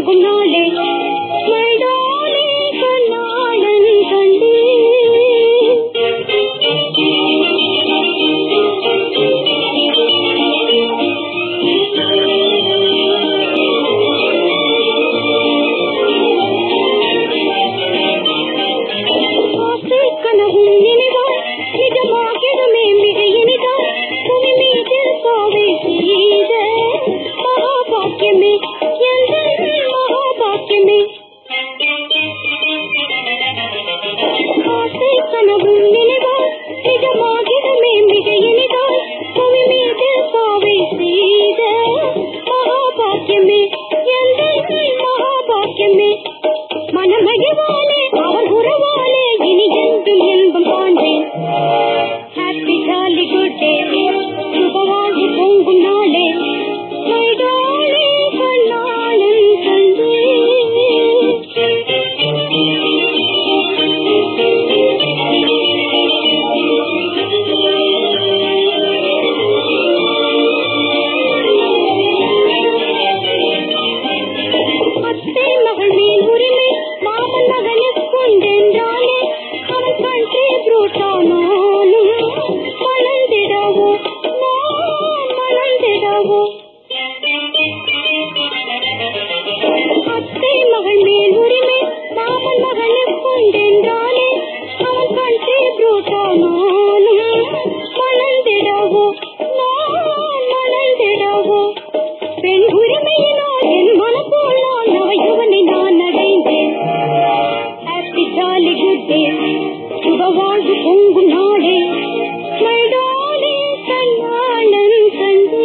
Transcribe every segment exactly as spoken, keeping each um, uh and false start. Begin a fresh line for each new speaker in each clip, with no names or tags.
பொங்கும் நாளே மழைதானே கண்ணாளன் கண்டே ஆசை கனவும் நினைவாய் நிஜமாகிடுமே மிக இனிதாய் புவி மீதில் பாவை செய்த மகாபாக்கியமே எங்கள் மகாபாக்கியமே ஆசை கனவும் நினைவாய் நிஜமாகிடுமே மிக இனிதாய் புவி மீதில் பாவை செய்த மகாபாக்கியமே எங்கள் மகாபாக்கியமே மனமகிழ்வாலே அவர் உறவாலே இனி என்றும் இன்பம் காண்பேன் ஹாப்பி ஜாலி குட் டே சுபவாழ்வு பொங்கும் நாளே மழைதானே கண்ணாளன் கண்டே அத்தை மகள் மேல் உரிமை மாமன் மகனுக்குண்டென்றாலே அவன் கண்ட்ரி புரூட்டானாலும் மணந்திடவோ நான் மணந்திடவோ அத்தை மகள் மேல் உரிமை மாமன் மகனுக்குண்டென்றாலே அவன் கண்ட்ரி புரூட்டானாலும் மணந்திடவோ நான் மணந்திடவோ பெண் உரிமையினால் என் மனப்போல் நான் நவையுவனை நான் அடைந்தேன் ஹாப்பி ஜாலி குட் டே சுபவாழ்வு பொங்கும் நாளே மழைதானே கண்ணாளன் கண்டே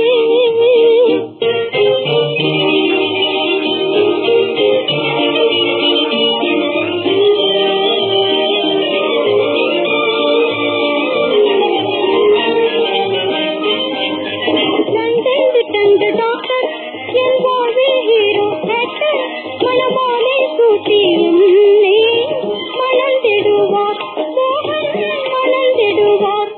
லண்டன் விட்டந்த டாக்டர் என் வாழ்வில் ஹீரோ ஆக்டர் மனமாலை சூட்டி என்னை மணந்திடுவார் மோகன் மணந்திடுவார்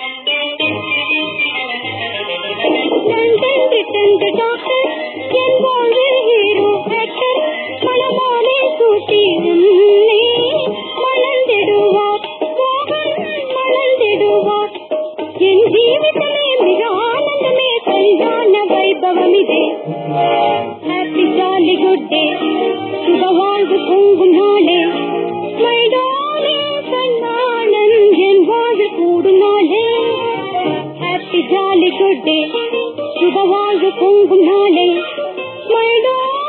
லண்டன் விட்டந்த டாக்டர் என் வாழ்வில் ஹீரோ ஆக்டர் மனமாலை சூட்டி என்னை மணந்திடுவார் மோகன் மணந்திடுவார் என் ஜீவிதமே மிக ஆனந்தமே கல்யாண வைபவம் இதே ஹாப்பி ஜாலி குட் டே சுபவாழ்வு பொங்கும் நாளே மழைதானே கண்ணாளன் என் வாழ்வு கூடும் நாளே ஹாப்பி ஜாலி குட் டே சுபவாழ்வு பொங்கும் நாளே மழைதானே